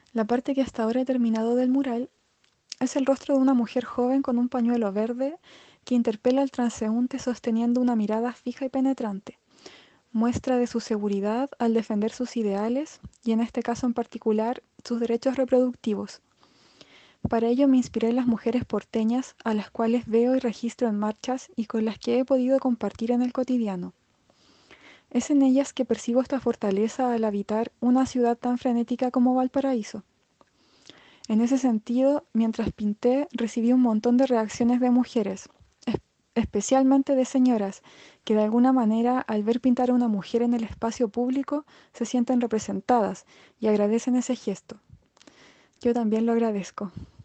La parte que hasta ahora he terminado del mural es el rostro de una mujer joven con un pañuelo verde que interpela al transeúnte sosteniendo una mirada fija y penetrante, muestra de su seguridad al defender sus ideales y en este caso en particular sus derechos reproductivos. Para ello me inspiré en las mujeres porteñas a las cuales veo y registro en marchas y con las que he podido compartir en el cotidiano. Es en ellas que percibo esta fortaleza al habitar una ciudad tan frenética como Valparaíso. En ese sentido, mientras pinté, recibí un montón de reacciones de mujeres, especialmente de señoras, que de alguna manera al ver pintar a una mujer en el espacio público se sienten representadas y agradecen ese gesto. Yo también lo agradezco.